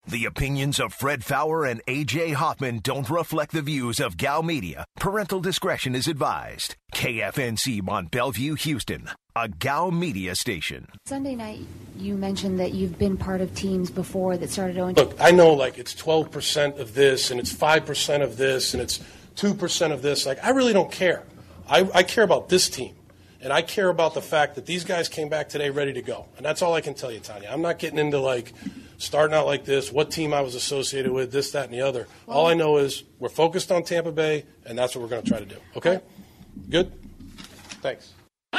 The opinions of Fred Faour and A.J. Hoffman don't reflect the views of Gal Media. Parental discretion is advised. KFNC Mont Bellevue, Houston, a Gal Media station. Sunday night, you mentioned that you've been part of teams before that started owning. Look, I know like it's 12% of this and it's 5% of this and it's 2% of this. Like, I really don't care. I care about this team. And I care about the fact that these guys came back today ready to go. And that's all I can tell you, Tanya. I'm not getting into, like, starting out like this, what team I was associated with, this, that, and the other. All I know is we're focused on Tampa Bay, and that's what we're going to try to do. Okay? Good? Thanks.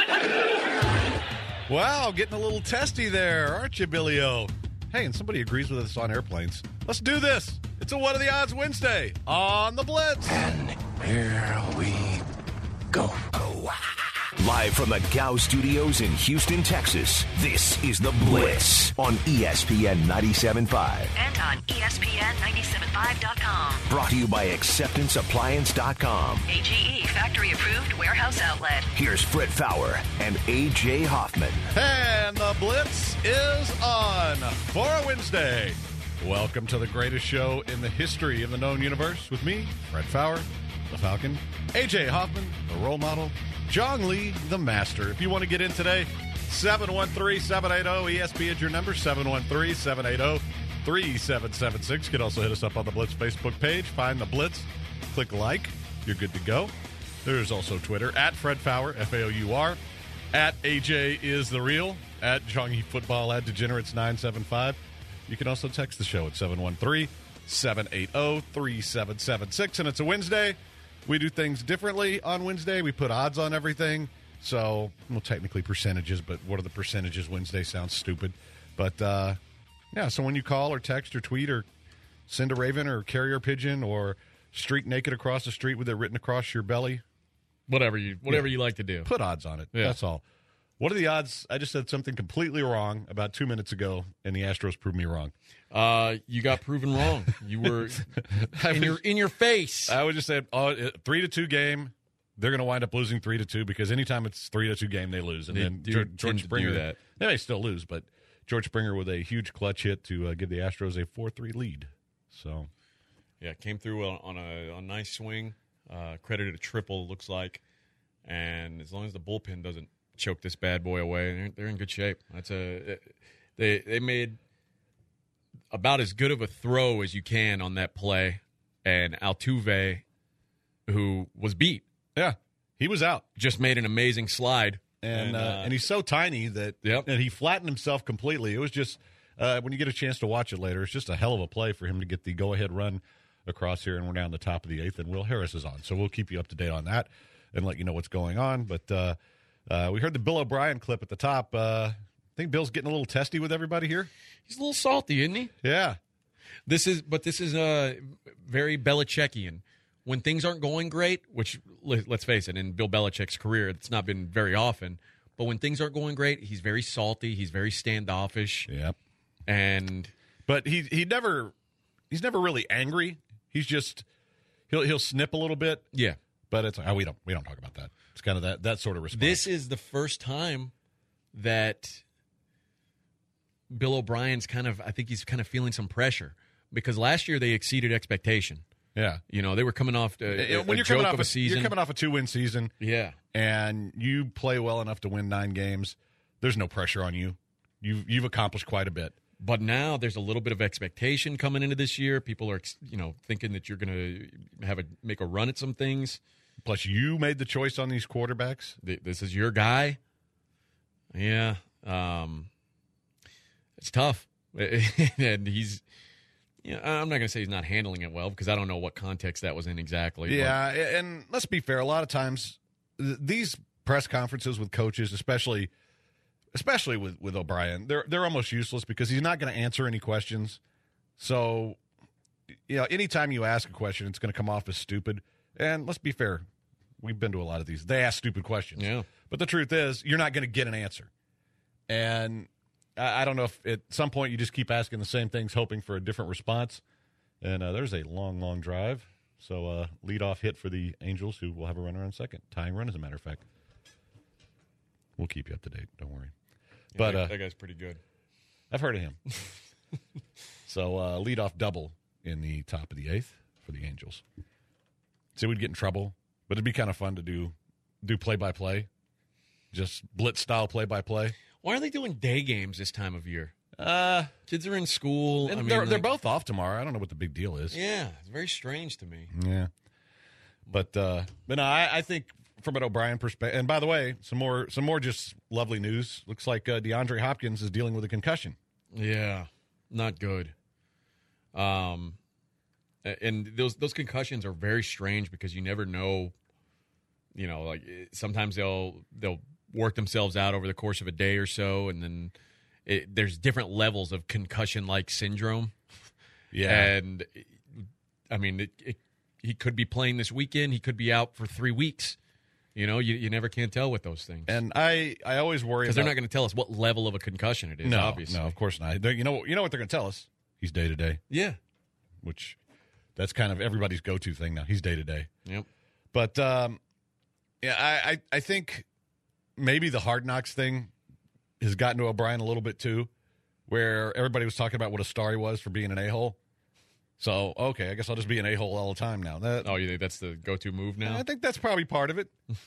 Wow, getting a little testy there, aren't you, Billy-O? Hey, and somebody agrees with us on airplanes. Let's do this. It's a What Are the Odds Wednesday on the Blitz. And here we go. Live from the Gow Studios in Houston, Texas, this is The Blitz on ESPN 97.5. And on ESPN975.com. Brought to you by AcceptanceAppliance.com. AGE factory-approved warehouse outlet. Here's Fred Faour and A.J. Hoffman. And the Blitz is on for a Wednesday. Welcome to the greatest show in the history of the known universe with me, Fred Faour, the Falcon, A.J. Hoffman, the role model, John Lee, the master. If you want to get in today, 713-780-ESP is your number, 713-780-3776. You can also hit us up on the Blitz Facebook page. Find the Blitz, click like, you're good to go. There's also Twitter, at Fred Faour, F-A-O-U-R, at AJ is the real, at Jongy Football, at Degenerates975. You can also text the show at 713-780-3776. And it's a Wednesday. We do things differently on Wednesday. We put odds on everything. So, well, technically percentages, but what are the percentages? Wednesday sounds stupid. But, yeah, so when you call or text or tweet or send a raven or carrier pigeon or streak naked across the street with it written across your belly. Whatever you like to do. Put odds on it. Yeah. That's all. What are the odds? I just said something completely wrong about 2 minutes ago, and the Astros proved me wrong. You got proven wrong. You were in your face. I would just say 3-2 game. They're going to wind up losing 3-2 because anytime it's 3-2 game, they lose. And then George Springer, that. They may still lose, but George Springer with a huge clutch hit to give the Astros a 4-3 lead. So, yeah, came through on a nice swing, credited a triple, looks like, and as long as the bullpen doesn't choke this bad boy away, they're in good shape. They made about as good of a throw as you can on that play, and Altuve, who was beat, he was out, just made an amazing slide, and he's so tiny that and he flattened himself completely. It was just when you get a chance to watch it later, it's just a hell of a play for him to get the go-ahead run across here, and we're down the top of the eighth, and Will Harris is on, so we'll keep you up to date on that and let you know what's going on, but. We heard the Bill O'Brien clip at the top. I think Bill's getting a little testy with everybody here. He's a little salty, isn't he? Yeah. This is very Belichickian. When things aren't going great, which, let's face it, in Bill Belichick's career, it's not been very often. But when things aren't going great, he's very salty. He's very standoffish. Yep. But he's never really angry. He's just he'll snip a little bit. Yeah. But it's we don't talk about that. It's kind of that sort of response. This is the first time that Bill O'Brien's I think he's kind of feeling some pressure because last year they exceeded expectation. Yeah, they were coming off when you're coming off a season. You're coming off a 2-win season. Yeah, and you play well enough to win 9 games. There's no pressure on you. You've accomplished quite a bit. But now there's a little bit of expectation coming into this year. People are thinking that you're going to make a run at some things. Plus, you made the choice on these quarterbacks. This is your guy. Yeah. It's tough. And he's, I'm not going to say he's not handling it well because I don't know what context that was in exactly. Yeah, and let's be fair. A lot of times, these press conferences with coaches, especially with O'Brien, they're almost useless because he's not going to answer any questions. So, anytime you ask a question, it's going to come off as stupid. And let's be fair. We've been to a lot of these. They ask stupid questions. Yeah. But the truth is, you're not going to get an answer. And I don't know if at some point you just keep asking the same things, hoping for a different response. And there's a long, long drive. So leadoff hit for the Angels, who will have a runner on second. Tying run, as a matter of fact. We'll keep you up to date. Don't worry. Yeah, but that guy's pretty good. I've heard of him. So leadoff double in the top of the 8th for the Angels. So we'd get in trouble, but it'd be kind of fun to do play-by-play, just blitz-style play-by-play. Why are they doing day games this time of year? Kids are in school. And they're both off tomorrow. I don't know what the big deal is. Yeah, it's very strange to me. Yeah. But no, I think from an O'Brien perspective, and by the way, some more just lovely news. Looks like DeAndre Hopkins is dealing with a concussion. Yeah, not good. And those concussions are very strange because you never know. You know, like sometimes they'll work themselves out over the course of a day or so, and then there's different levels of concussion-like syndrome. Yeah, and I mean, he could be playing this weekend. He could be out for 3 weeks. You know, you never can tell with those things. And I always worry because they're not going to tell us what level of a concussion it is. No, obviously, no, of course not. You know what they're going to tell us? He's day to day. Yeah, which that's kind of everybody's go-to thing now. He's day to day. Yep. But yeah, I think maybe the Hard Knocks thing has gotten to O'Brien a little bit too, where everybody was talking about what a star he was for being an a-hole. So, okay, I guess I'll just be an a-hole all the time now. You think that's the go-to move now? I think that's probably part of it.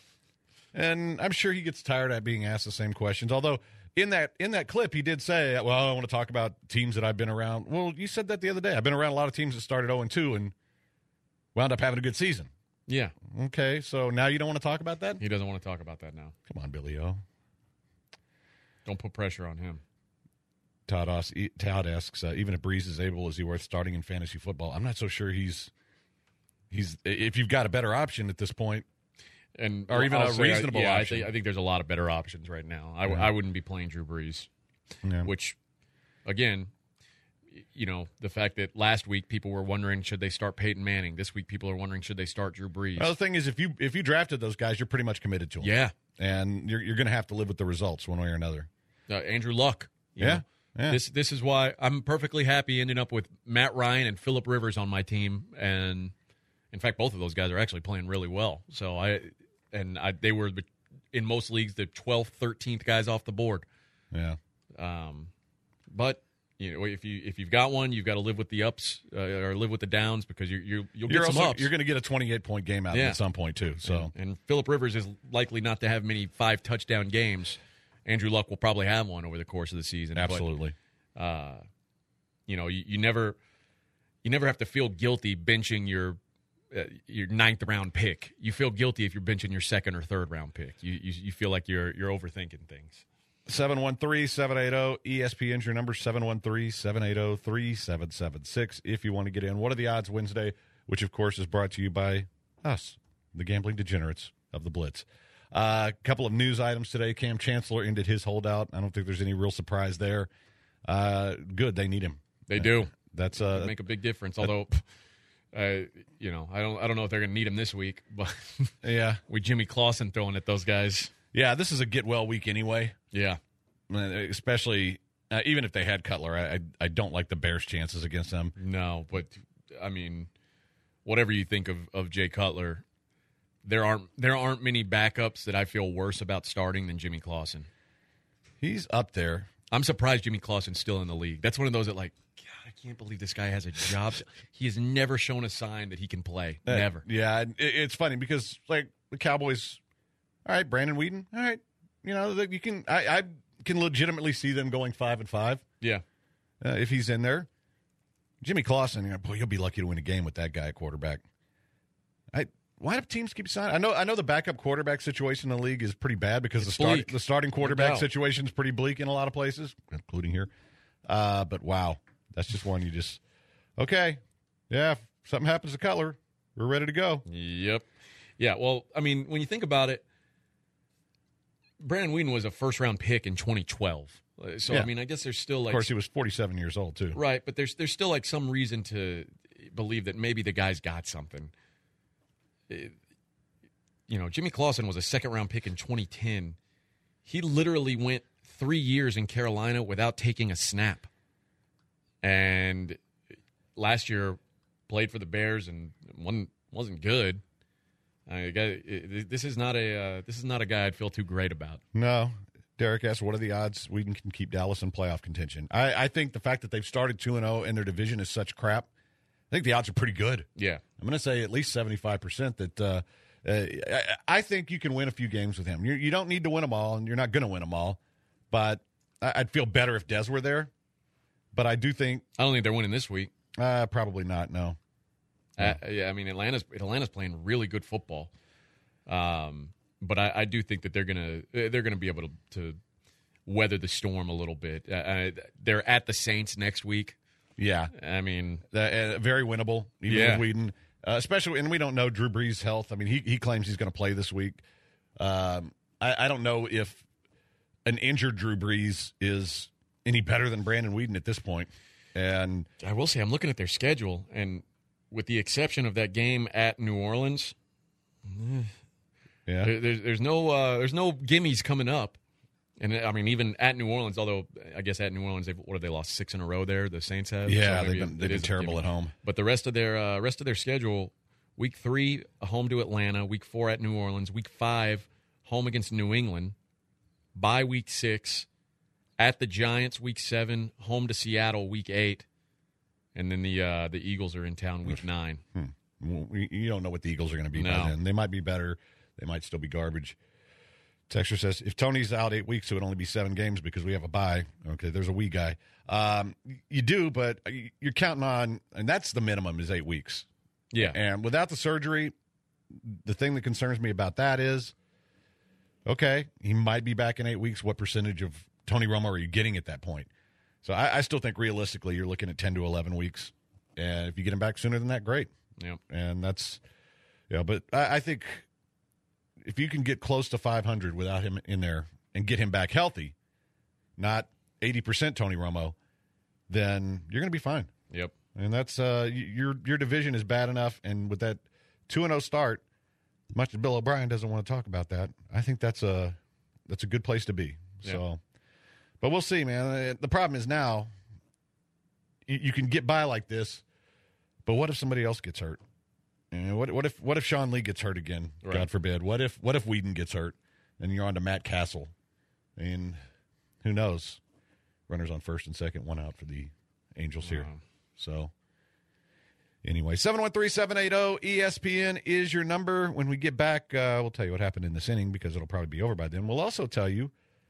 And I'm sure he gets tired of being asked the same questions. Although in that clip, he did say, well, I want to talk about teams that I've been around. Well, you said that the other day. I've been around a lot of teams that started 0-2 and wound up having a good season. Yeah. Okay, so now you don't want to talk about that? He doesn't want to talk about that now. Come on, Billy O. Don't put pressure on him. Todd asks, even if Breeze is able, is he worth starting in fantasy football? I'm not so sure he's if you've got a better option at this point, or even a reasonable option. I think there's a lot of better options right now. I wouldn't be playing Drew Brees, which, again, you know, the fact that last week people were wondering should they start Peyton Manning. This week people are wondering should they start Drew Brees. Well, the thing is, if you drafted those guys, you're pretty much committed to them. Yeah, and you're going to have to live with the results one way or another. Andrew Luck. You know, This is why I'm perfectly happy ending up with Matt Ryan and Phillip Rivers on my team, and in fact, both of those guys are actually playing really well. So they were in most leagues the 12th, 13th guys off the board. Yeah. But you know, if you've got one, you've got to live with the ups or live with the downs because you'll get some ups. You're going to get a 28-point game out of it at some point too. So and Phillip Rivers is likely not to have many 5-touchdown games. Andrew Luck will probably have one over the course of the season. Absolutely. But, you know, you never have to feel guilty benching your 9th round pick. You feel guilty if you're benching your 2nd or 3rd round pick. You feel like you're overthinking things. 713-780 ESPN's your number, 713-780-3776 if you want to get in. What are the odds Wednesday, which of course is brought to you by us, the gambling degenerates of the Blitz. A couple of news items today. Cam Chancellor ended his holdout. I don't think there's any real surprise there. Good, they need him. They do. That's make a big difference. Although, you know, I don't know if they're going to need him this week. But yeah, with Jimmy Clausen throwing at those guys. Yeah, this is a get well week anyway. Yeah, especially even if they had Cutler, I don't like the Bears' chances against them. No, but I mean, whatever you think of Jay Cutler. There aren't many backups that I feel worse about starting than Jimmy Clausen. He's up there. I'm surprised Jimmy Clausen's still in the league. That's one of those that, like, God, I can't believe this guy has a job. He has never shown a sign that he can play. Never. Yeah, it's funny because, like, the Cowboys, all right, Brandon Weeden, all right, you know, you can I can legitimately see them going 5-5. Yeah. If he's in there. Jimmy Clausen, boy, you'll be lucky to win a game with that guy at quarterback. Why do teams keep signing? I know the backup quarterback situation in the league is pretty bad because the starting quarterback situation is pretty bleak in a lot of places, including here. But wow, that's just one you just okay. Yeah, if something happens to Cutler, we're ready to go. Yep. Yeah. Well, I mean, when you think about it, Brandon Weeden was a first-round pick in 2012. So yeah. I mean, I guess there's still like, of course, he was 47 years old too, right? But there's still like some reason to believe that maybe the guy's got something. You know, Jimmy Clausen was a second-round pick in 2010. He literally went 3 years in Carolina without taking a snap. And last year played for the Bears and wasn't good. This is not a guy I'd feel too great about. No, Derek asks, what are the odds Whedon can keep Dallas in playoff contention? I think the fact that they've started 2-0 and their division is such crap, I think the odds are pretty good. Yeah. I'm going to say at least 75% that I think you can win a few games with him. You don't need to win them all, and you're not going to win them all. But I'd feel better if Des were there. But I do think I don't think they're winning this week. Probably not, no. Yeah, I mean, Atlanta's playing really good football. But I do think that they're gonna be able to weather the storm a little bit. They're at the Saints next week. Yeah, I mean, very winnable. Even with Whedon, especially, and we don't know Drew Brees' health. I mean, he claims he's going to play this week. I don't know if an injured Drew Brees is any better than Brandon Whedon at this point. And I will say, I'm looking at their schedule, and with the exception of that game at New Orleans, there's no gimmies coming up. And I mean, even at New Orleans, although I guess at New Orleans, they lost 6 in a row there. The Saints have. Yeah, so they've been terrible at home. But the rest of their schedule: Week 3, home to Atlanta. Week 4 at New Orleans. Week 5, home against New England. Bye Week 6, at the Giants. Week 7, home to Seattle. Week 8, and then the Eagles are in town. Week 9. You don't know what the Eagles are going to be by then. They might be better. They might still be garbage. Texter says, if Tony's out 8 weeks, it would only be 7 games because we have a bye. Okay, there's a wee guy. You do, but you're counting on, and that's the minimum is 8 weeks. Yeah. And without the surgery, the thing that concerns me about that is, okay, he might be back in 8 weeks. What percentage of Tony Romo are you getting at that point? So I still think realistically you're looking at 10 to 11 weeks. And if you get him back sooner than that, great. Yeah. And that's, but I think if you can get close to 500 without him in there and get him back healthy, not 80% Tony Romo, then you're going to be fine. Yep. And that's your division is bad enough, and with that 2-0 start, much as Bill O'Brien doesn't want to talk about that, I think that's a good place to be. Yep. So, but we'll see, man. The problem is now you can get by like this, but what if somebody else gets hurt? And what if Sean Lee gets hurt again? Right. God forbid. What if Whedon gets hurt and you're on to Matt Castle? And who knows? Runners on first and second, 1 out for the Angels here. So anyway, 713-780-ESPN is your number. When we get back, we'll tell you what happened in this inning because it'll probably be over by then. We'll also tell you,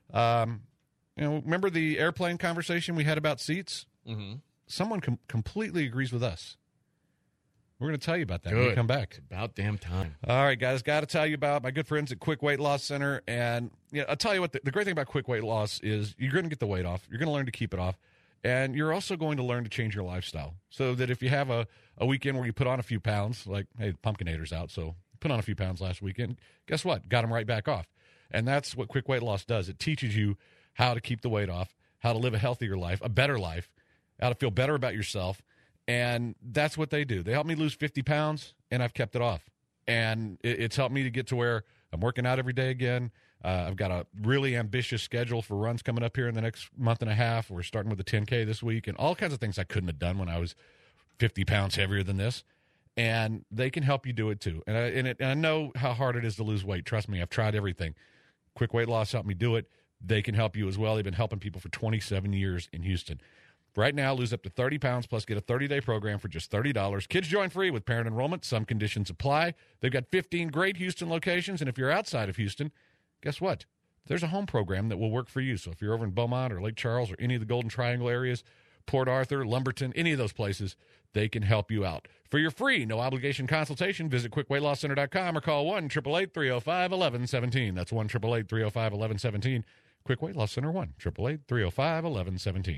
remember the airplane conversation we had about seats? Mm-hmm. Someone completely agrees with us. We're going to tell you about that when we come back. It's about damn time. All right, guys. Got to tell you about my good friends at Quick Weight Loss Center. And I'll tell you what, the great thing about Quick Weight Loss is you're going to get the weight off. You're going to learn to keep it off. And you're also going to learn to change your lifestyle so that if you have a weekend where you put on a few pounds, like, hey, Pumpkinator's out, so put on a few pounds last weekend. Guess what? Got them right back off. And that's what Quick Weight Loss does. It teaches you how to keep the weight off, how to live a healthier life, a better life, how to feel better about yourself. And that's what they do. They helped me lose 50 pounds, and I've kept it off. And it's helped me to get to where I'm working out every day again. I've got a really ambitious schedule for runs coming up here in the next month and a half. We're starting with the 10K this week and all kinds of things I couldn't have done when I was 50 pounds heavier than this. And they can help you do it too. And I know how hard it is to lose weight. Trust me, I've tried everything. Quick Weight Loss helped me do it. They can help you as well. They've been helping people for 27 years in Houston. Right now, lose up to 30 pounds plus get a 30-day program for just $30. Kids join free with parent enrollment. Some conditions apply. They've got 15 great Houston locations, and if you're outside of Houston, guess what? There's a home program that will work for you. So if you're over in Beaumont or Lake Charles or any of the Golden Triangle areas, Port Arthur, Lumberton, any of those places, they can help you out. For your free, no-obligation consultation, visit QuickWeightLossCenter.com or call 1-888-305-1117. That's 1-888-305-1117. Quick Weight Loss Center, 1-888-305-1117.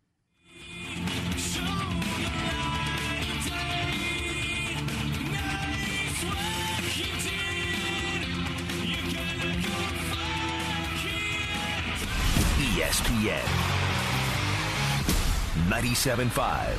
ESPN 97.5.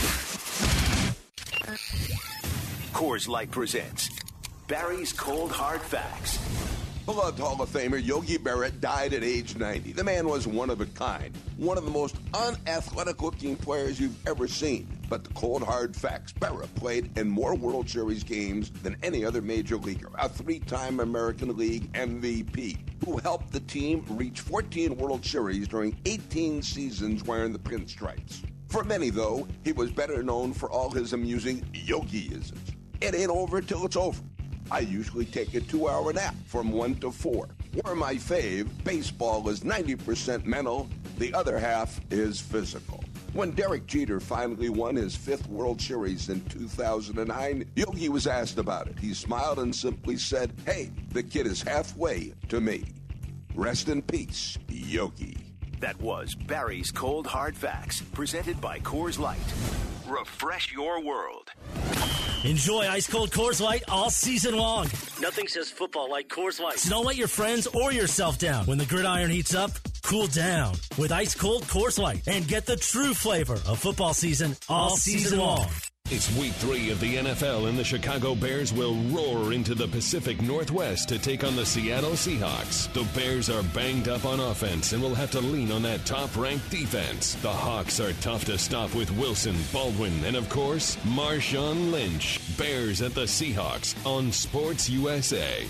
Coors Light presents Barry's Cold Hard Facts. Beloved Hall of Famer Yogi Berra died at age 90. The man was one of a kind, one of the most unathletic-looking players you've ever seen. But the cold, hard facts, Berra played in more World Series games than any other major leaguer, a 3-time American League MVP, who helped the team reach 14 World Series during 18 seasons wearing the pinstripes. For many, though, he was better known for all his amusing Yogi-isms. It ain't over till it's over. I usually take a 2-hour nap from 1 to 4. Or my fave, baseball is 90% mental, the other half is physical. When Derek Jeter finally won his 5th World Series in 2009, Yogi was asked about it. He smiled and simply said, "Hey, the kid is halfway to me." Rest in peace, Yogi. That was Barry's Cold Hard Facts, presented by Coors Light. Refresh your world. Enjoy ice-cold Coors Light all season long. Nothing says football like Coors Light. So don't let your friends or yourself down. When the gridiron heats up, cool down with ice-cold Coors Light and get the true flavor of football season all season long. It's week 3 of the NFL, and the Chicago Bears will roar into the Pacific Northwest to take on the Seattle Seahawks. The Bears are banged up on offense and will have to lean on that top-ranked defense. The Hawks are tough to stop with Wilson, Baldwin, and, of course, Marshawn Lynch. Bears at the Seahawks on Sports USA.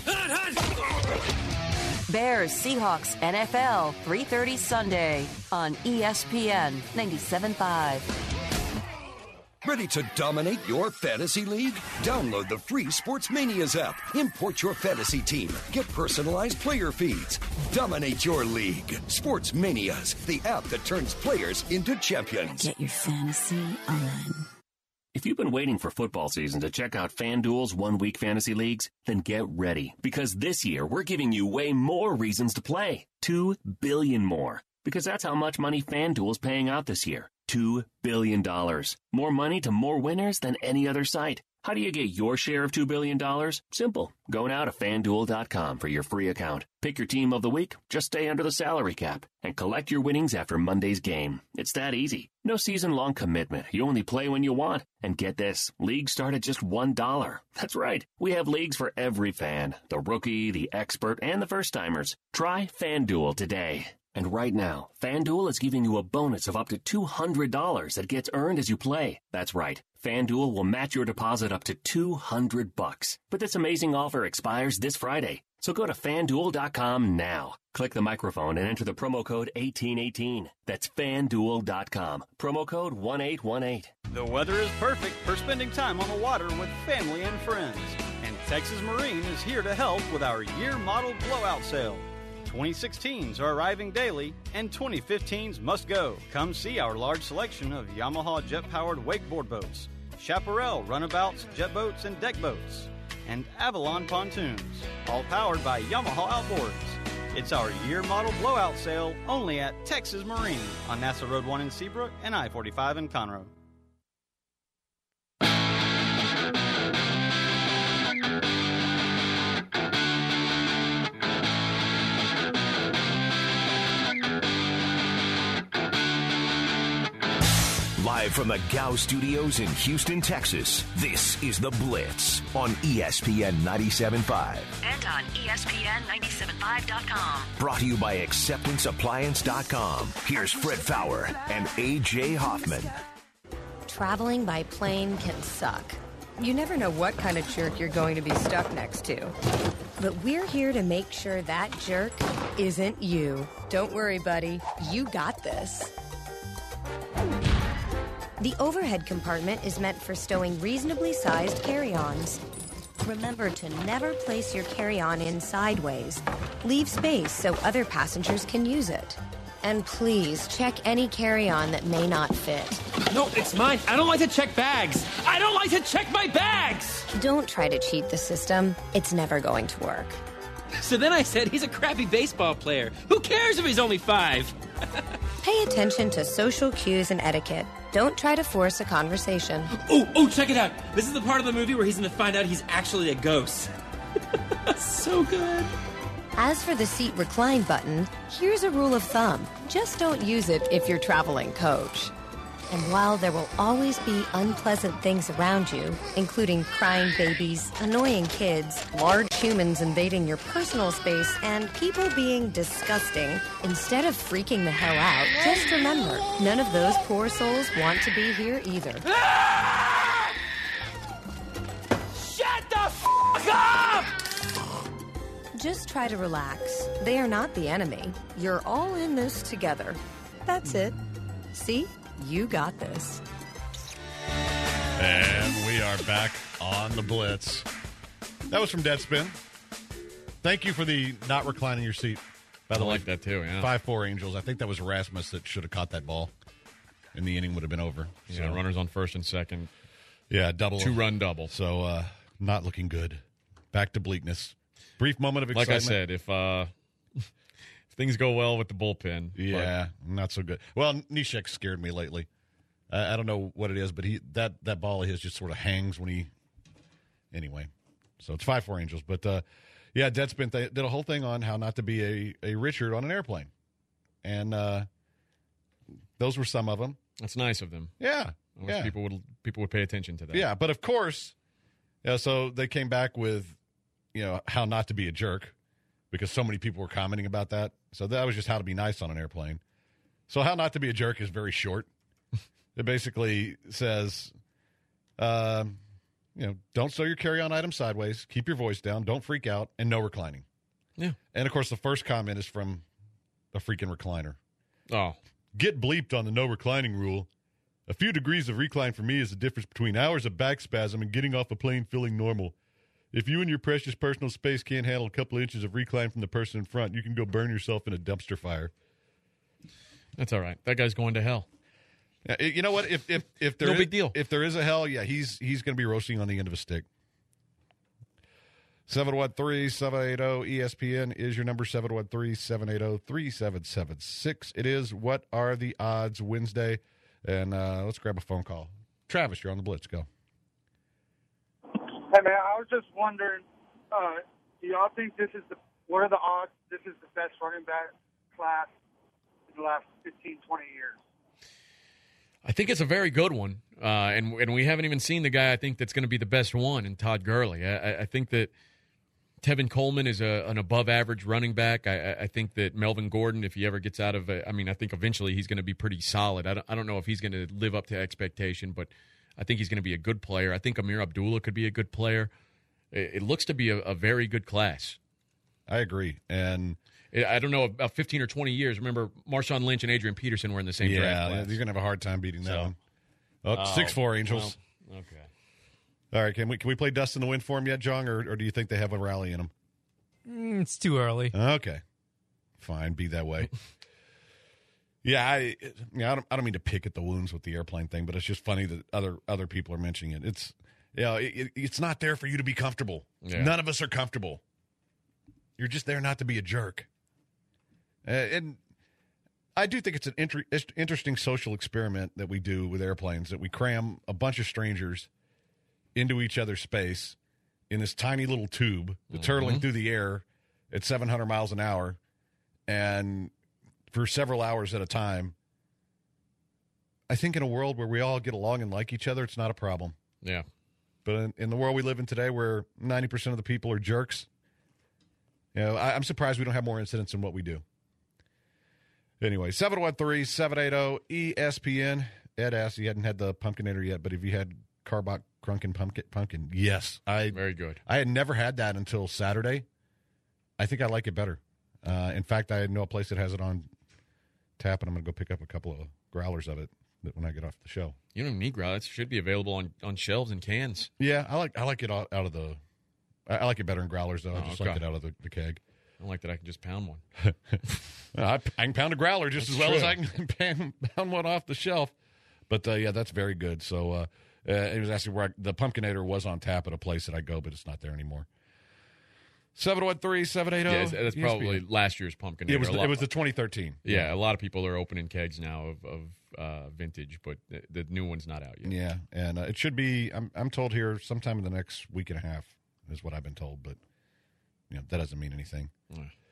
Bears Seahawks NFL 3:30 Sunday on ESPN 97.5. Ready to dominate your fantasy league? Download the free Sportsmanias app. Import your fantasy team. Get personalized player feeds. Dominate your league. Sportsmanias, the app that turns players into champions. Get your fantasy on. If you've been waiting for football season to check out FanDuel's one-week fantasy leagues, then get ready. Because this year, we're giving you way more reasons to play. 2 billion more. Because that's how much money FanDuel's paying out this year. $2 billion. More money to more winners than any other site. How do you get your share of $2 billion? Simple. Go now to FanDuel.com for your free account. Pick your team of the week, just stay under the salary cap, and collect your winnings after Monday's game. It's that easy. No season-long commitment. You only play when you want. And get this, leagues start at just $1. That's right. We have leagues for every fan. The rookie, the expert, and the first-timers. Try FanDuel today. And right now, FanDuel is giving you a bonus of up to $200 that gets earned as you play. That's right. FanDuel will match your deposit up to $200. But this amazing offer expires this Friday. So go to FanDuel.com now. Click the microphone and enter the promo code 1818. That's FanDuel.com. Promo code 1818. The weather is perfect for spending time on the water with family and friends. And Texas Marine is here to help with our year model blowout sale. 2016s are arriving daily, and 2015s must go. Come see our large selection of Yamaha jet-powered wakeboard boats, Chaparral runabouts, jet boats, and deck boats, and Avalon pontoons, all powered by Yamaha outboards. It's our year model blowout sale only at Texas Marine on NASA Road 1 in Seabrook and I-45 in Conroe. Live from the Gow Studios in Houston, Texas, this is The Blitz on ESPN 97.5. And on ESPN975.com. Brought to you by AcceptanceAppliance.com. Here's Fred Fowler and A.J. Hoffman. Traveling by plane can suck. You never know what kind of jerk you're going to be stuck next to. But we're here to make sure that jerk isn't you. Don't worry, buddy. You got this. The overhead compartment is meant for stowing reasonably sized carry-ons. Remember to never place your carry-on in sideways. Leave space so other passengers can use it. And please check any carry-on that may not fit. No, it's mine. I don't like to check bags. I don't like to check my bags! Don't try to cheat the system. It's never going to work. So then I said he's a crappy baseball player. Who cares if he's only 5? Pay attention to social cues and etiquette. Don't try to force a conversation. Oh, check it out. This is the part of the movie where he's going to find out he's actually a ghost. So good. As for the seat recline button, here's a rule of thumb. Just don't use it if you're traveling coach. And while there will always be unpleasant things around you, including crying babies, annoying kids, large humans invading your personal space, and people being disgusting, instead of freaking the hell out, just remember, none of those poor souls want to be here either. Shut the f*** up! Just try to relax. They are not the enemy. You're all in this together. That's it. See? You got this. And we are back on the Blitz. That was from Deadspin. Thank you for the not reclining your seat. By the way, like that too, yeah. 5-4 Angels. I think that was Erasmus that should have caught that ball, and the inning would have been over. Yeah, runners on first and second. Yeah, double. 2-run double. So not looking good. Back to bleakness. Brief moment of excitement. Like I said, if things go well with the bullpen. Yeah, not so good. Well, Neshek scared me lately. I don't know what it is, but that ball of his just sort of hangs when he... Anyway, so it's 5-4 Angels. But, yeah, Deadspin did a whole thing on how not to be a Richard on an airplane. And those were some of them. That's nice of them. Yeah. I wish people would pay attention to that. Yeah, but of course, so they came back with, how not to be a jerk, because so many people were commenting about that. So that was just how to be nice on an airplane. So how not to be a jerk is very short. It basically says, don't stow your carry-on item sideways, keep your voice down, don't freak out, and no reclining. Yeah. And, of course, the first comment is from a freaking recliner. Oh. Get bleeped on the no reclining rule. A few degrees of recline for me is the difference between hours of back spasm and getting off a plane feeling normal. If you and your precious personal space can't handle a couple inches of recline from the person in front, you can go burn yourself in a dumpster fire. That's all right. That guy's going to hell. You know what? If there no is, big deal. If there is a hell, yeah, he's going to be roasting on the end of a stick. 713-780-ESPN is your number, 713-780-3776. It is What Are the Odds Wednesday, and let's grab a phone call. Travis, you're on the Blitz. Go. Hey, man, I was just wondering, do y'all think what are the odds this is the best running back class in the last 15, 20 years? I think it's a very good one, and we haven't even seen the guy I think that's going to be the best one in Todd Gurley. I think that Tevin Coleman is an above-average running back. I think that Melvin Gordon, if he ever gets out of it, I think eventually he's going to be pretty solid. I don't know if he's going to live up to expectation, but I think he's going to be a good player. I think Amir Abdullah could be a good player. It looks to be a very good class. I agree. And I don't know, about 15 or 20 years. Remember, Marshawn Lynch and Adrian Peterson were in the same draft class. You're going to have a hard time beating that one. 6-4 Angels. Well, okay. All right, can we play Dust in the Wind for him yet, John, or do you think they have a rally in them? It's too early. Okay. Fine, be that way. Yeah, I don't mean to pick at the wounds with the airplane thing, but it's just funny that other people are mentioning it. It's it's not there for you to be comfortable. Yeah. None of us are comfortable. You're just there not to be a jerk. And I do think it's an interesting social experiment that we do with airplanes, that we cram a bunch of strangers into each other's space in this tiny little tube that's hurtling through the air at 700 miles an hour, and for several hours at a time. I think in a world where we all get along and like each other, it's not a problem. Yeah. But in the world we live in today, where 90% of the people are jerks, I'm surprised we don't have more incidents than what we do. Anyway, 713-780-ESPN. Ed asked, he hadn't had the Pumpkinator yet, but have you had Carbach Crunkin Pumpkin? Yes. Very good. I had never had that until Saturday. I think I like it better. In fact, I know a place that has it on tap, and I'm going to go pick up a couple of growlers of it when I get off the show. You don't need growlers. It should be available on shelves and cans. Yeah, I like it out of the... I like it better in growlers, though. I just like it out of the keg. I don't like that I can just pound one. I can pound a growler just as well as I can pound one off the shelf. But, yeah, that's very good. So it was asking where the Pumpkinator was on tap at a place that I go, but it's not there anymore. 713-780. Yeah, that's probably last year's Pumpkinator. It was the 2013. Yeah, a lot of people are opening kegs now of vintage, but the new one's not out yet. Yeah, and it should be, I'm told here, sometime in the next week and a half is what I've been told, but that doesn't mean anything.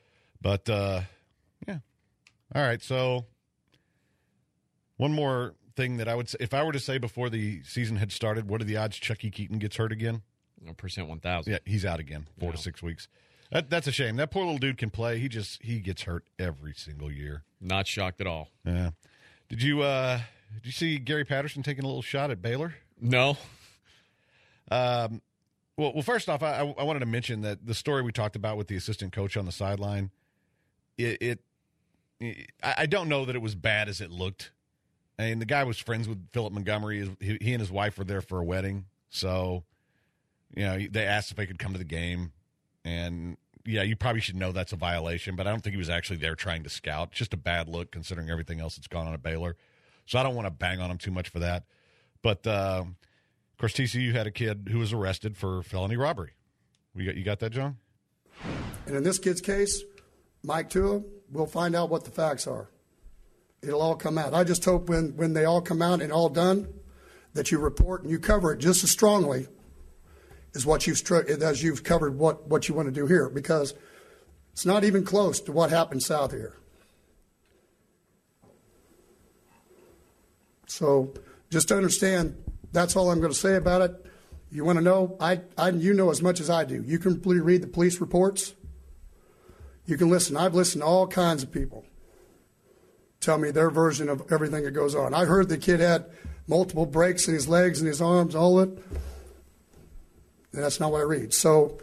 But, yeah. All right, so one more thing that I would say, if I were to say before the season had started, what are the odds Chucky Keaton gets hurt again? Percent 1,000. Yeah, he's out again, 4 to 6 weeks. That's a shame. That poor little dude can play. He gets hurt every single year. Not shocked at all. Yeah. Did you see Gary Patterson taking a little shot at Baylor? No. Well, first off, I wanted to mention that the story we talked about with the assistant coach on the sideline, I don't know that it was bad as it looked. I mean, the guy was friends with Philip Montgomery. He and his wife were there for a wedding. So, they asked if they could come to the game. And, yeah, you probably should know that's a violation, but I don't think he was actually there trying to scout. Just a bad look considering everything else that's gone on at Baylor. So I don't want to bang on him too much for that. But, of course, TCU had a kid who was arrested for felony robbery. You got that, John? And in this kid's case, Mike Tua, we'll find out what the facts are. It'll all come out. I just hope when they all come out and all done, that you report and you cover it just as strongly as as you've covered what you want to do here, because it's not even close to what happened south here. So just to understand, that's all I'm going to say about it. You want to know? You know as much as I do. You can read the police reports. You can listen. I've listened to all kinds of people tell me their version of everything that goes on. I heard the kid had multiple breaks in his legs and his arms, all of it. And that's not what I read. So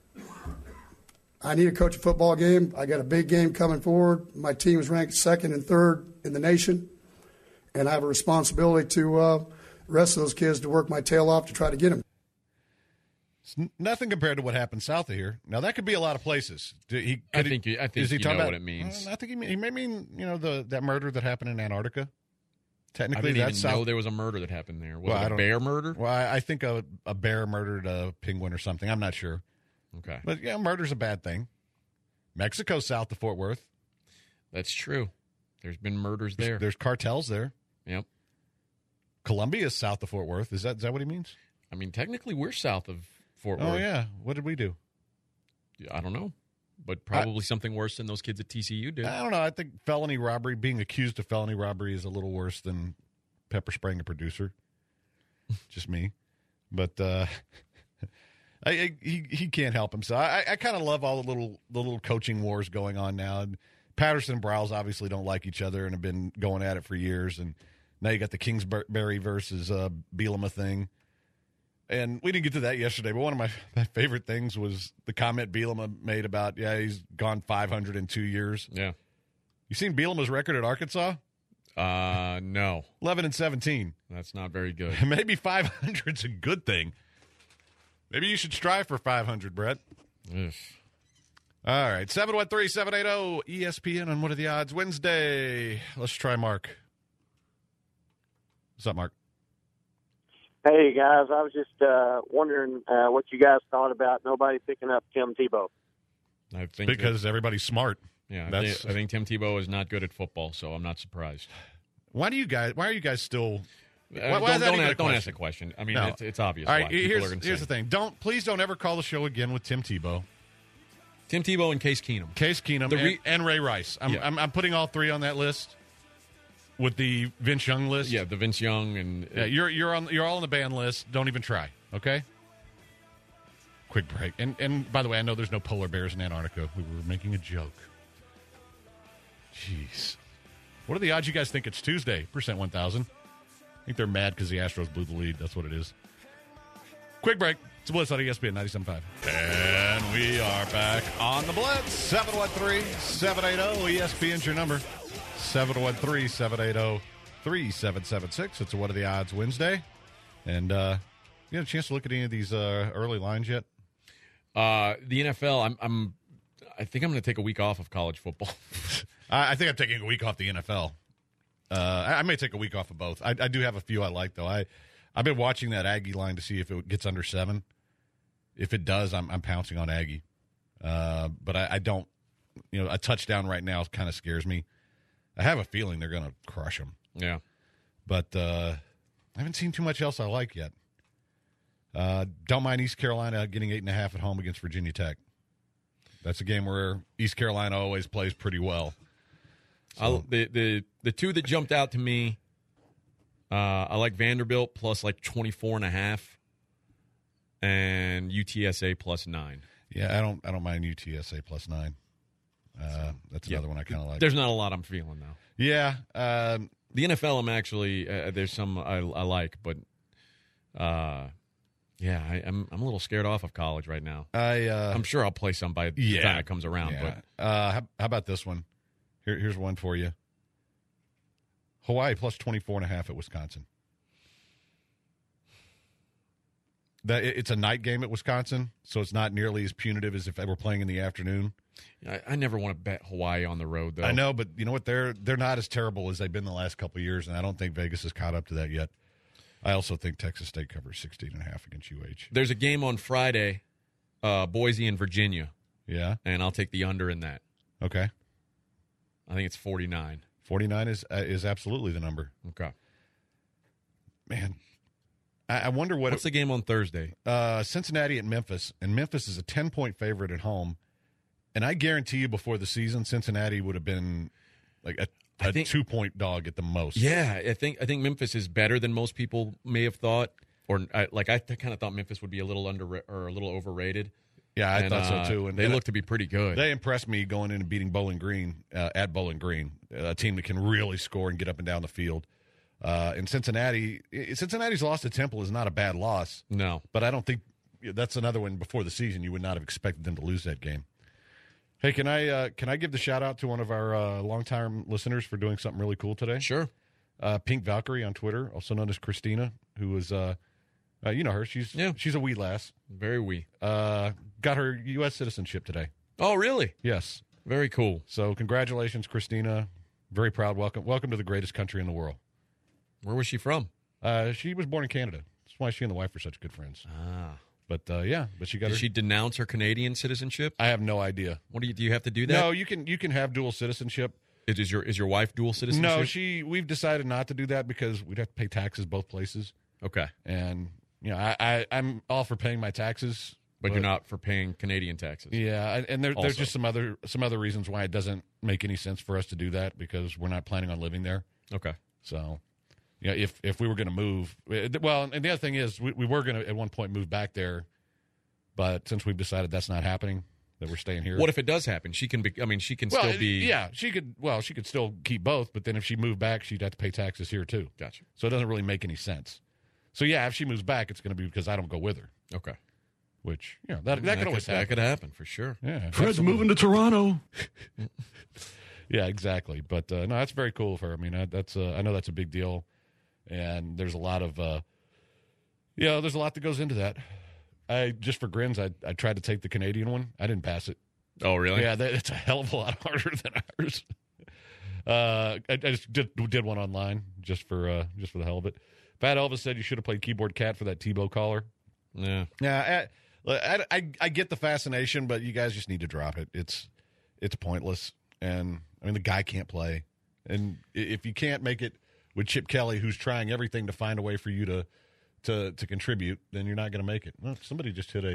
I need to coach a football game. I got a big game coming forward. My team is ranked 2nd and 3rd in the nation. And I have a responsibility to the rest of those kids to work my tail off to try to get them. It's nothing compared to what happened south of here. Now, that could be a lot of places. I think you know what it means. I think he may mean, that murder that happened in Antarctica. Technically, I didn't that's even know there was a murder that happened there. Was it a bear murder? Well, I think a bear murdered a penguin or something. I'm not sure. Okay. But, murder's a bad thing. Mexico's south of Fort Worth. That's true. There's been murders there. There's cartels there. Yep. Colombia's south of Fort Worth. Is that what he means? I mean, technically, we're south of Fort Worth. Oh, yeah. What did we do? I don't know. But probably something worse than those kids at TCU did. I don't know. I think felony robbery, being accused of felony robbery is a little worse than pepper spraying a producer. Just me. But he can't help himself. I kind of love all the little coaching wars going on now. And Patterson and Browse obviously don't like each other and have been going at it for years. And now you got the Kingsbury versus Bielema thing. And we didn't get to that yesterday, but one of my favorite things was the comment Bielema made about, he's gone 500 in 2 years. Yeah. You seen Bielema's record at Arkansas? No. 11-17. That's not very good. Maybe 500's a good thing. Maybe you should strive for 500, Brett. Yes. All right, 713-780-ESPN on What Are the Odds Wednesday. Let's try Mark. What's up, Mark? Hey, guys, I was just wondering what you guys thought about nobody picking up Tim Tebow. I think because everybody's smart. Yeah, I think Tim Tebow is not good at football, so I'm not surprised. Why are you guys still... Don't ask a question. I mean, no. It's obvious. All right, here's the thing. Please don't ever call the show again with Tim Tebow. Tim Tebow and Case Keenum. And Ray Rice. I'm putting all three on that list. With the Vince Young list? Yeah, the Vince Young and you're all on the ban list. Don't even try, okay? Quick break. And by the way, I know there's no polar bears in Antarctica. We were making a joke. Jeez. What are the odds you guys think it's Tuesday? Percent 1,000. I think they're mad because the Astros blew the lead. That's what it is. Quick break. It's Blitz on ESPN 97.5. And we are back on the Blitz. 713-780-ESPN's your number. 713-780-3776. It's a What Are the Odds Wednesday. And you had a chance to look at any of these early lines yet? The NFL, I think I'm going to take a week off of college football. I think I'm taking a week off the NFL. I may take a week off of both. I do have a few I like, though. I've been watching that Aggie line to see if it gets under 7. If it does, I'm pouncing on Aggie. But I don't, a touchdown right now kind of scares me. I have a feeling they're going to crush them. Yeah. But I haven't seen too much else I like yet. Don't mind East Carolina getting 8.5 at home against Virginia Tech. That's a game where East Carolina always plays pretty well. So. The two that jumped out to me I like Vanderbilt plus like 24.5, and UTSA plus 9. Yeah, I don't mind UTSA plus 9. That's another one I kind of like. There's not a lot I'm feeling though. Yeah, the NFL I'm actually there's some I like, but I'm a little scared off of college right now. I'm sure I'll play some by the time it comes around. Yeah. But how about this one? Here's one for you. Hawaii plus 24.5 at Wisconsin. It's a night game at Wisconsin, so it's not nearly as punitive as if they were playing in the afternoon. I never want to bet Hawaii on the road, though. I know, but you know what? They're not as terrible as they've been the last couple of years, and I don't think Vegas has caught up to that yet. I also think Texas State covers 16.5 against UH. There's a game on Friday, Boise and Virginia. Yeah. And I'll take the under in that. Okay. I think it's 49. 49 is absolutely the number. Okay. Man, I wonder what's the game on Thursday? Cincinnati at Memphis, and Memphis is a 10-point favorite at home. And I guarantee you before the season, Cincinnati would have been like a 2-point dog at the most. Yeah, I think Memphis is better than most people may have thought. Or I kind of thought Memphis would be a little a little overrated. Yeah, I thought so too. And they look to be pretty good. They impressed me going in and beating Bowling Green at Bowling Green, a team that can really score and get up and down the field. And Cincinnati's loss to Temple is not a bad loss. No, but I don't think that's another one before the season. You would not have expected them to lose that game. Hey, can I give the shout out to one of our longtime listeners for doing something really cool today? Sure. Pink Valkyrie on Twitter, also known as Christina, who was you know her. She's a wee lass, very wee. Got her U.S. citizenship today. Oh, really? Yes. Very cool. So congratulations, Christina. Very proud. Welcome to the greatest country in the world. Where was she from? She was born in Canada. That's why she and the wife are such good friends. Ah. But but she got. Did she denounce her Canadian citizenship? I have no idea. What do you have to do that? No, you can have dual citizenship. Is your wife dual citizenship? No, we've decided not to do that because we'd have to pay taxes both places. Okay. And I'm all for paying my taxes, but you're not for paying Canadian taxes. Yeah, and there's just some other reasons why it doesn't make any sense for us to do that because we're not planning on living there. Okay. So. Yeah, if we were going to move, well, and the other thing is we were going to at one point move back there, but since we've decided that's not happening, that we're staying here. What if it does happen? She can still be. Yeah, she could still keep both, but then if she moved back, she'd have to pay taxes here too. Gotcha. So it doesn't really make any sense. So yeah, if she moves back, it's going to be because I don't go with her. Okay. Which that could always happen. That could happen for sure. Yeah. Fred's moving to Toronto. Yeah, exactly. But no, that's very cool of her. I mean, I know that's a big deal. And there's a lot of, there's a lot that goes into that. Just for grins, I tried to take the Canadian one. I didn't pass it. Oh, really? Yeah, it's a hell of a lot harder than ours. I just did one online just for the hell of it. Fat Elvis said you should have played Keyboard Cat for that Tebow caller. Yeah. Yeah. I get the fascination, but you guys just need to drop it. It's pointless, and I mean the guy can't play, and if you can't make it with Chip Kelly, who's trying everything to find a way for you to contribute, then you're not going to make it. Well, somebody just hit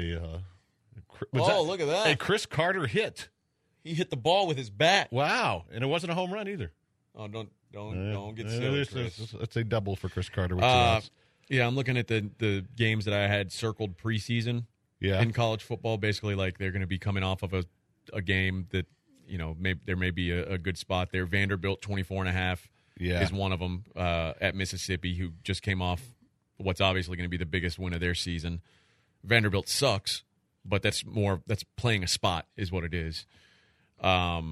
look at that. A Chris Carter hit. He hit the ball with his bat. Wow. And it wasn't a home run either. Oh, don't get silly, Chris. That's a double for Chris Carter. Yeah, I'm looking at the games that I had circled preseason in college football. Basically, like they're going to be coming off of a game that, there may be a good spot there. Vanderbilt 24.5. Yeah. Is one of them at Mississippi, who just came off what's obviously going to be the biggest win of their season. Vanderbilt sucks, but that's playing a spot is what it is. I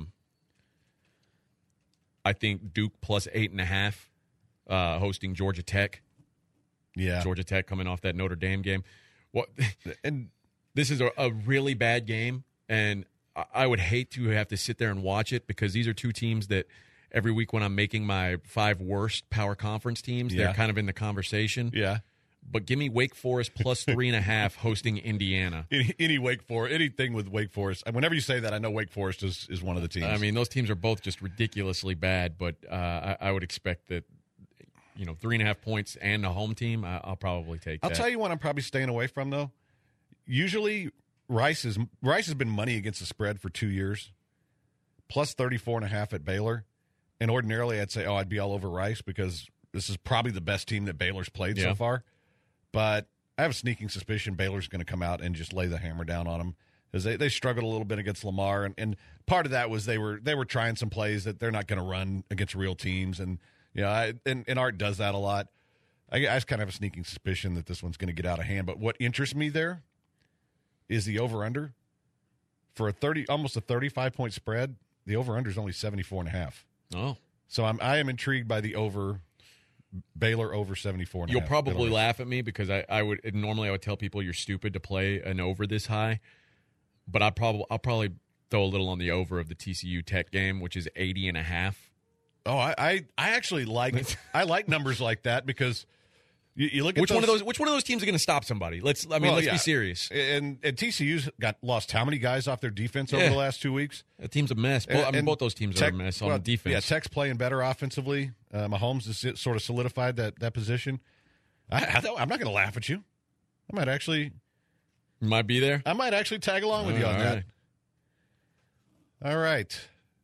think Duke plus 8.5 hosting Georgia Tech. Yeah. Georgia Tech coming off that Notre Dame game. And this is a really bad game, and I would hate to have to sit there and watch it because these are two teams that – every week when I'm making my 5 worst power conference teams, they're kind of in the conversation. Yeah. But give me Wake Forest plus 3.5 hosting Indiana. Anything with Wake Forest. Whenever you say that, I know Wake Forest is one of the teams. I mean, those teams are both just ridiculously bad, but I would expect that, 3.5 points and a home team, I'll probably take that. I'll tell you what I'm probably staying away from, though. Usually, Rice has been money against the spread for 2 years, plus 34.5 at Baylor. And ordinarily, I'd say, I'd be all over Rice because this is probably the best team that Baylor's played so far. But I have a sneaking suspicion Baylor's going to come out and just lay the hammer down on them, because they struggled a little bit against Lamar, and part of that was they were trying some plays that they're not going to run against real teams, and and Art does that a lot. I just kind of have a sneaking suspicion that this one's going to get out of hand. But what interests me there is the over/under for almost a 35-point spread. The over/under is only 74.5. Oh, so I am intrigued by the over. Baylor over 74.5. You'll probably laugh at me because I would tell people you're stupid to play an over this high, but I'll probably throw a little on the over of the TCU Tech game, which is 80.5. Oh, I actually like numbers like that, because you look at which one of those teams are going to stop somebody? Let's be serious. And TCU's lost how many guys off their defense over the last 2 weeks? That team's a mess. Both those teams are a mess on defense. Yeah, Tech's playing better offensively. Mahomes has sort of solidified that position. I'm not going to laugh at you. I might actually. You might be there. I might actually tag along with you on that. All right.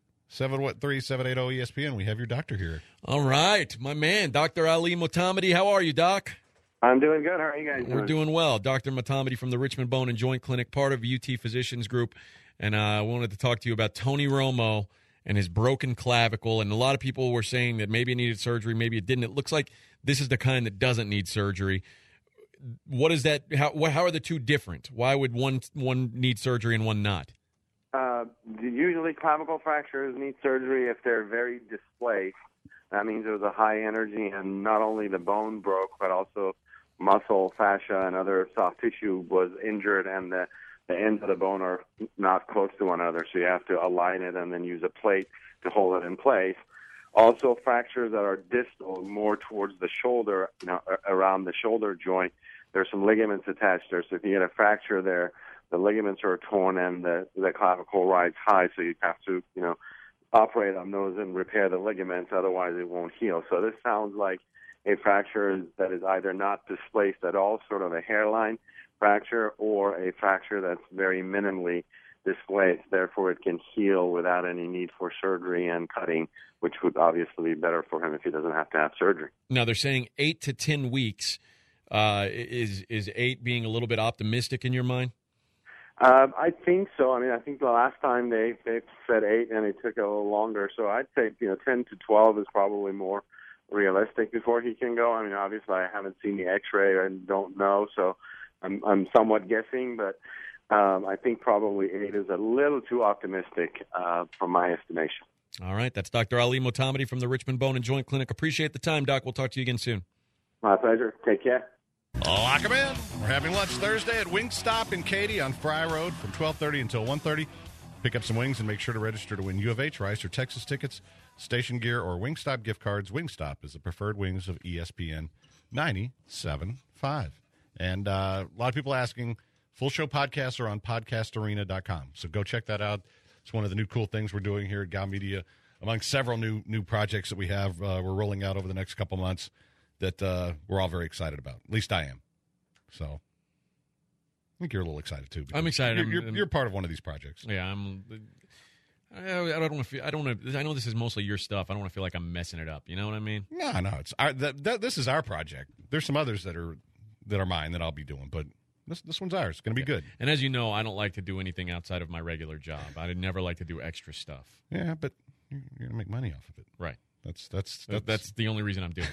713-780 ESPN. We have your doctor here. All right, my man, Dr. Ali Motamedi. How are you, Doc? I'm doing good. How are you guys doing? We're doing well. Dr. Motamedi from the Richmond Bone and Joint Clinic, part of UT Physicians Group. And I wanted to talk to you about Tony Romo and his broken clavicle. And a lot of people were saying that maybe it needed surgery, maybe it didn't. It looks like this is the kind that doesn't need surgery. What is that? How are the two different? Why would one need surgery and one not? Usually clavicle fractures need surgery if they're very displaced. That means there was a high energy, and not only the bone broke, but also muscle, fascia, and other soft tissue was injured, and the ends of the bone are not close to one another, so you have to align it and then use a plate to hold it in place. Also, fractures that are distal, more towards the shoulder, around the shoulder joint, there's some ligaments attached there, so if you get a fracture there, the ligaments are torn and the clavicle rides high, so you have to, operate on those and repair the ligaments, otherwise it won't heal. So this sounds like a fracture that is either not displaced at all, sort of a hairline fracture, or a fracture that's very minimally displaced. Therefore, it can heal without any need for surgery and cutting, which would obviously be better for him if he doesn't have to have surgery. Now, they're saying 8 to 10 weeks. Is 8 being a little bit optimistic in your mind? I think so. I think the last time they said 8 and it took a little longer. So I'd say 10 to 12 is probably more realistic before he can go. Obviously I haven't seen the X-ray and don't know, so I'm somewhat guessing. But I think probably 8 is a little too optimistic from my estimation. All right, that's Dr. Ali Motamedi from the Richmond Bone and Joint Clinic. Appreciate the time, Doc. We'll talk to you again soon. My pleasure. Take care. Lock 'em in. We're having lunch Thursday at Wingstop in Katy on Fry Road from 12:30 until 1:30. Pick up some wings and make sure to register to win U of H, Rice, or Texas tickets, station gear, or Wingstop gift cards. Wingstop is the preferred wings of ESPN 97.5. And a lot of people asking, full show podcasts are on podcastarena.com. So go check that out. It's one of the new cool things we're doing here at Gal Media, among several new projects that we have we're rolling out over the next couple months that we're all very excited about. At least I am. So I think you're a little excited too. I'm excited. You're part of one of these projects. Yeah, I don't want to feel. I don't want to. I know this is mostly your stuff. I don't want to feel like I'm messing it up. You know what I mean? No. It's this is our project. There's some others that are mine that I'll be doing, but this one's ours. It's going to be good. And as you know, I don't like to do anything outside of my regular job. I'd never like to do extra stuff. Yeah, but you're going to make money off of it, right? That's the only reason I'm doing it.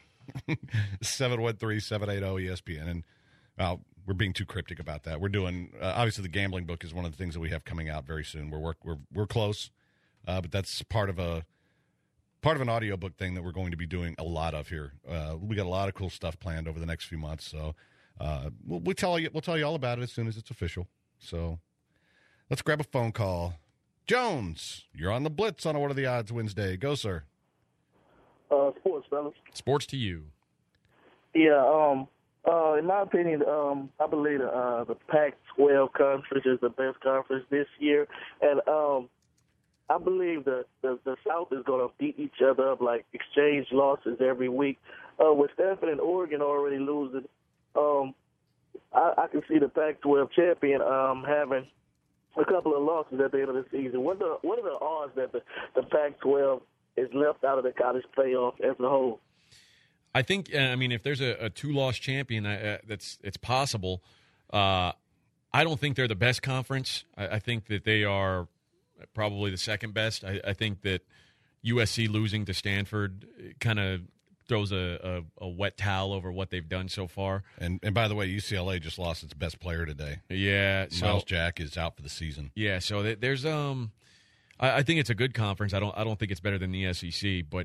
713-780-ESPN. And we're being too cryptic about that. We're doing obviously the gambling book is one of the things that we have coming out very soon. We're close, but that's part of an audiobook thing that we're going to be doing a lot of here. We got a lot of cool stuff planned over the next few months. So we'll tell you all about it as soon as it's official. So let's grab a phone call. Jones, you're on the Blitz on a What Are the Odds Wednesday. Go, sir. Sports, fellas. Sports to you. Yeah, in my opinion, I believe the Pac-12 conference is the best conference this year, and I believe the South is going to beat each other up, like exchange losses every week. With Stanford and Oregon already losing, I can see the Pac-12 champion having a couple of losses at the end of the season. What are the odds that the Pac-12 is left out of the college playoff as a whole? I think, if there's a two-loss champion, it's possible. I don't think they're the best conference. I think that they are probably the second best. I think that USC losing to Stanford kind of throws a wet towel over what they've done so far. And by the way, UCLA just lost its best player today. Yeah. Miles Jack is out for the season. Yeah, so there's I think it's a good conference. I don't think it's better than the SEC, but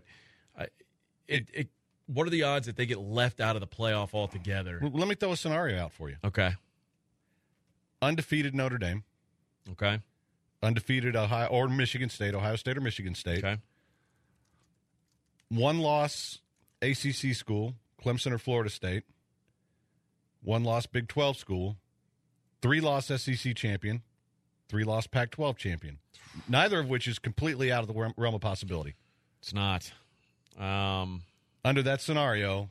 what are the odds that they get left out of the playoff altogether? Well, let me throw a scenario out for you. Okay. Undefeated Notre Dame. Okay. Undefeated Ohio or Michigan State, Ohio State or Michigan State. Okay. One loss ACC school, Clemson or Florida State. One loss Big 12 school. 3-loss SEC champion. 3-loss Pac-12 champion. Neither of which is completely out of the realm of possibility. It's not. Under that scenario,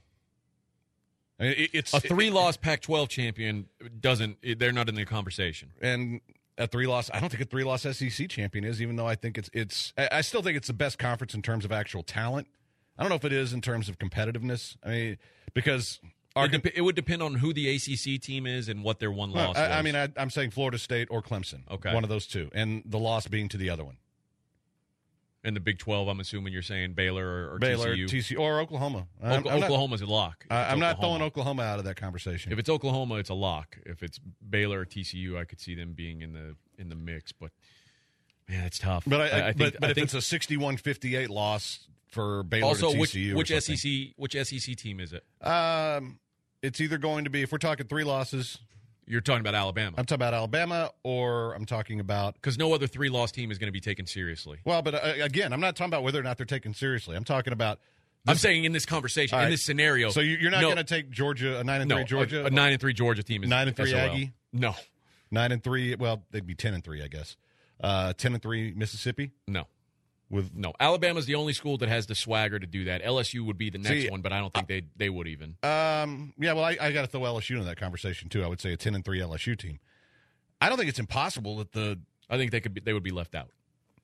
it's a 3-loss Pac-12 champion they're not in the conversation. And a 3-loss, I don't think a 3-loss SEC champion is, even though I think I still think it's the best conference in terms of actual talent. I don't know if it is in terms of competitiveness. Because it would depend on who the ACC team is and what their one loss was. I'm saying Florida State or Clemson. Okay. One of those two. And the loss being to the other one. And the Big 12, I'm assuming you're saying Baylor or Baylor, TCU. Or Oklahoma. Oklahoma's a lock. I'm not throwing Oklahoma out of that conversation. If it's Oklahoma, it's a lock. If it's Baylor or TCU, I could see them being in the mix. But, man, it's tough. But I think it's a 61-58 loss for Baylor also, to TCU. Which SEC team is it? It's either going to be, if we're talking 3 losses. You're talking about Alabama. I'm talking about Alabama, or I'm talking about... Because no other 3-loss team is going to be taken seriously. Well, but again, I'm not talking about whether or not they're taken seriously. I'm talking about... I'm saying in this conversation, in this scenario... So you're not going to take Georgia, a 9-3 Georgia? A 9-3 Georgia team is 9-3 Aggie? No. 9-3, well, they'd be 10-3, I guess. 10-3 Mississippi? No. No, Alabama's the only school that has the swagger to do that. LSU would be the next one, but I don't think they would even. Yeah, well, I got to throw LSU into that conversation too. I would say a 10-3 LSU team. I don't think it's impossible that I think they would be left out.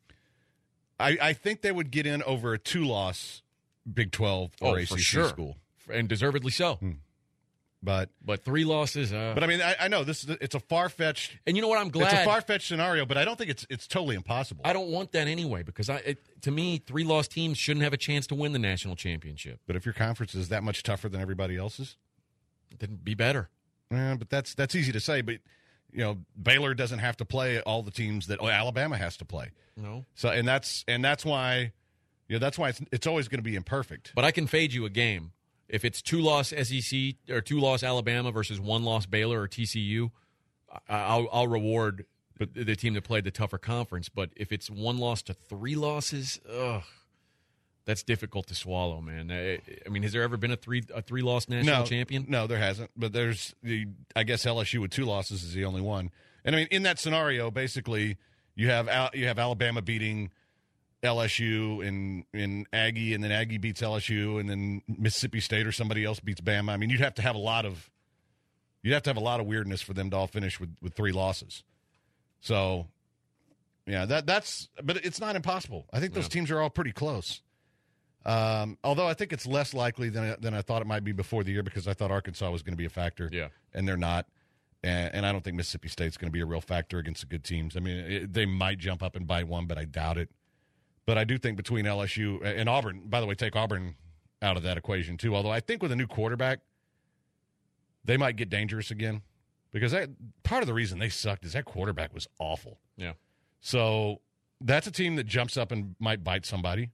I think they would get in over a 2-loss Big 12 or ACC school, and deservedly so. But 3 losses. But I know it's a far-fetched. And you know what? I'm glad it's a far-fetched scenario, but I don't think it's totally impossible. I don't want that anyway because to me, 3-loss teams shouldn't have a chance to win the national championship. But if your conference is that much tougher than everybody else's, then be better. Yeah, but that's easy to say. But Baylor doesn't have to play all the teams that Alabama has to play. No. So and that's why that's why it's always going to be imperfect. But I can fade you a game. If it's 2-loss SEC or 2-loss Alabama versus 1-loss Baylor or TCU, I'll reward the team that played the tougher conference. But if it's 1 loss to 3 losses, that's difficult to swallow, man. Has there ever been a 3-loss national champion? No, there hasn't. But I guess LSU with 2 losses is the only one. And in that scenario, basically you have Alabama beating LSU and Aggie, and then Aggie beats LSU, and then Mississippi State or somebody else beats Bama. You'd have to have a lot of weirdness for them to all finish with 3 losses. So, yeah, but it's not impossible. I think those teams are all pretty close. Although I think it's less likely than I thought it might be before the year because I thought Arkansas was going to be a factor. Yeah, and they're not. And I don't think Mississippi State's going to be a real factor against the good teams. They might jump up and bite one, but I doubt it. But I do think between LSU and Auburn, by the way, take Auburn out of that equation too. Although I think with a new quarterback, they might get dangerous again because part of the reason they sucked is that quarterback was awful. Yeah. So that's a team that jumps up and might bite somebody.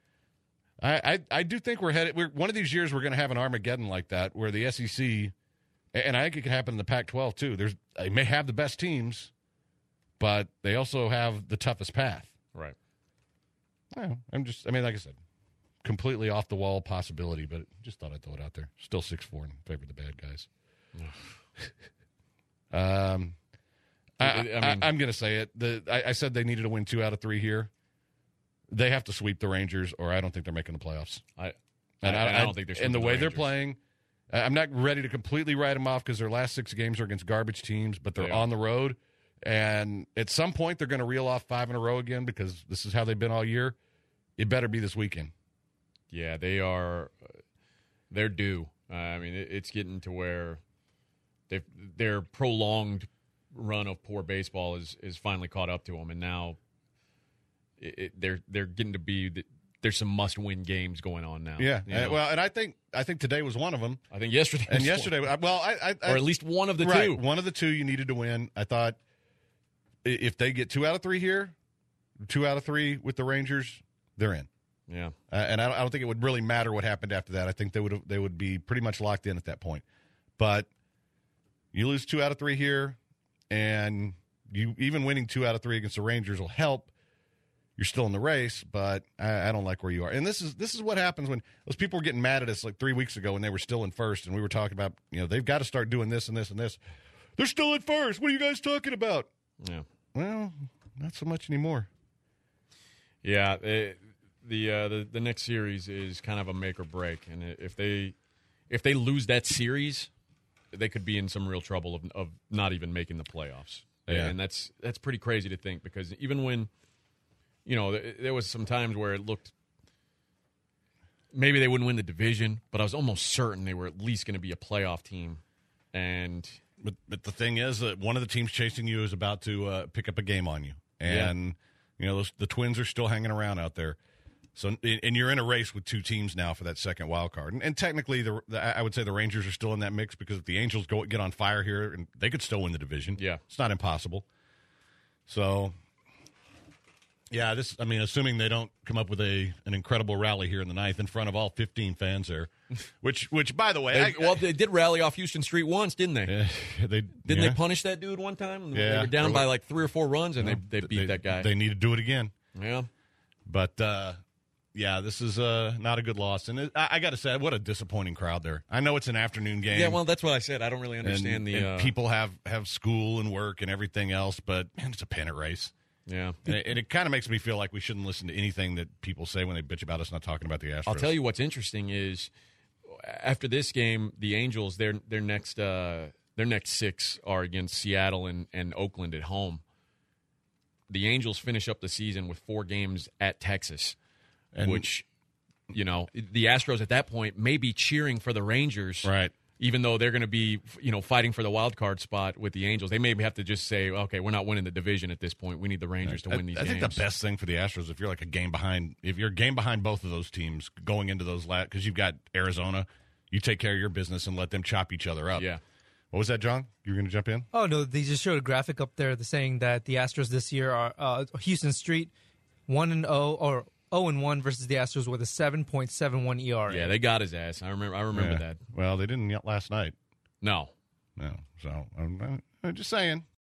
I do think we're headed. One of these years we're going to have an Armageddon like that where the SEC, and I think it can happen in the Pac-12 too. They may have the best teams, but they also have the toughest path. Right. Well, like I said, completely off the wall possibility, but just thought I'd throw it out there. Still 6-4 in favor of the bad guys. I'm going to say it. I said they needed to win 2 out of 3 here. They have to sweep the Rangers, or I don't think they're making the playoffs. I don't think they're sweeping and the way Rangers. They're playing, I'm not ready to completely write them off because their last 6 games are against garbage teams, but they're on the road. And at some point, they're going to reel off 5 in a row again because this is how they've been all year. It better be this weekend. Yeah, they are. They're due. I mean, it's getting to where their prolonged run of poor baseball is finally caught up to them, and now they're getting to be there's some must-win games going on now. Yeah, well, and I think today was one of them. I think yesterday. And yesterday, or at least one of the two. One of the two you needed to win. I thought if they get 2 out of 3 here, 2 out of 3 with the Rangers, they're in. Yeah, and I don't think it would really matter what happened after that. I think they would be pretty much locked in at that point. But you lose 2 out of 3 here, and you even winning 2 out of 3 against the Rangers will help. You're still in the race, but I don't like where you are. And this is what happens when those people were getting mad at us like 3 weeks ago when they were still in first, and we were talking about, they've got to start doing this and this and this. They're still in first. What are you guys talking about? Yeah. Well, not so much anymore. Yeah, the next series is kind of a make or break, and if they lose that series, they could be in some real trouble of not even making the playoffs. Yeah. And that's pretty crazy to think, because even when there was some times where it looked maybe they wouldn't win the division, but I was almost certain they were at least going to be a playoff team. But the thing is that one of the teams chasing you is about to pick up a game on you, and the Twins are still hanging around out there. So, and you're in a race with 2 teams now for that second wild card, and technically, I would say the Rangers are still in that mix, because if the Angels get on fire here, and they could still win the division. Yeah, it's not impossible. So. Yeah, assuming they don't come up with an incredible rally here in the 9th in front of all 15 fans there, which by the way, they did rally off Houston Street once, didn't they? Didn't they punish that dude one time? Yeah, they were down by like 3 or 4 runs, and they beat that guy. They need to do it again. Yeah, but this is not a good loss, and I got to say, what a disappointing crowd there. I know it's an afternoon game. Yeah, well, that's what I said. I don't really understand and people have school and work and everything else, but man, it's a pennant race. Yeah. And it kind of makes me feel like we shouldn't listen to anything that people say when they bitch about us not talking about the Astros. I'll tell you what's interesting is after this game, the Angels, their next 6 are against Seattle and Oakland at home. The Angels finish up the season with 4 games at Texas, which, the Astros at that point may be cheering for the Rangers. Right. Even though they're going to be, fighting for the wild card spot with the Angels, they may have to just say, okay, we're not winning the division at this point. We need the Rangers to win these games. I think the best thing for the Astros, if you're like a game behind, if you're a game behind both of those teams going into those because you've got Arizona, you take care of your business and let them chop each other up. Yeah. What was that, John? You were going to jump in? Oh, no, they just showed a graphic up there saying that the Astros this year are Houston Street 1-0 or 0-1 versus the Astros with a 7.71 ERA. Yeah, they got his ass. I remember that. Well, they didn't last night. No. So I'm just saying.